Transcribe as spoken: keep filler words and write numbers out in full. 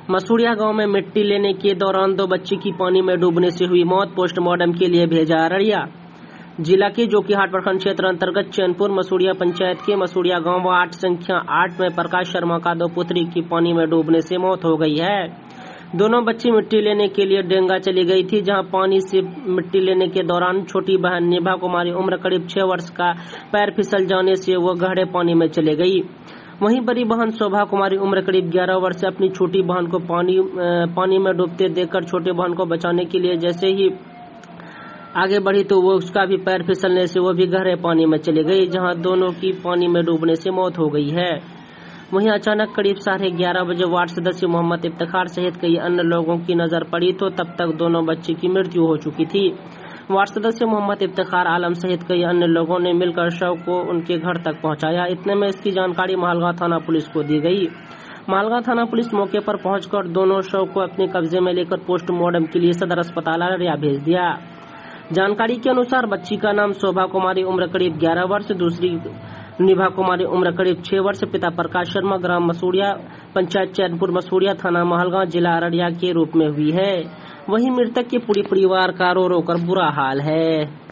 मसूड़िया गांव में मिट्टी लेने के दौरान दो बच्ची की पानी में डूबने से हुई मौत, पोस्टमार्टम के लिए भेजा अररिया। जिला के जोकीहाट प्रखंड क्षेत्र अंतर्गत चैनपुर मसूड़िया पंचायत के मसूड़िया गांव वार्ड संख्या आठ में प्रकाश शर्मा का दो पुत्री की पानी में डूबने से मौत हो गई है। दोनों बच्ची मिट्टी लेने के लिए डेंगा चली गई थी, जहां पानी से मिट्टी लेने के दौरान छोटी बहन निभा कुमारी उम्र करीब छह वर्ष का पैर फिसल जाने से वो गहरे पानी में चले गई। वहीं बड़ी बहन शोभा कुमारी उम्र करीब ग्यारह वर्ष से अपनी छोटी बहन को पानी पानी में डूबते देखकर छोटे बहन को बचाने के लिए जैसे ही आगे बढ़ी तो वो उसका भी पैर फिसलने से वो भी गहरे पानी में चली गई, जहां दोनों की पानी में डूबने से मौत हो गई है। वहीं अचानक करीब साढ़े ग्यारह बजे वार्ड सदस्य मोहम्मद इफ्तिखार सहित कई अन्य लोगों की नजर पड़ी तो तब तक दोनों बच्ची की मृत्यु हो चुकी थी। वार्ड सदस्य मोहम्मद इफ्तिखार आलम सहित कई अन्य लोगों ने मिलकर शव को उनके घर तक पहुंचाया। इतने में इसकी जानकारी मालगांव थाना पुलिस को दी गई। मालगांव थाना पुलिस मौके पर पहुंचकर दोनों शव को अपने कब्जे में लेकर पोस्टमार्टम के लिए सदर अस्पताल अररिया भेज दिया। जानकारी के अनुसार बच्ची का नाम शोभा कुमारी उम्र करीब ग्यारह वर्ष, दूसरी निभा कुमारी उम्र करीब छह वर्ष, पिता प्रकाश शर्मा, ग्राम मसूड़िया, पंचायत चैनपुर मसूड़िया, थाना महलगांव, जिला अररिया के रूप में हुई है। वहीं मृतक के पूरे परिवार का रो रो कर बुरा हाल है।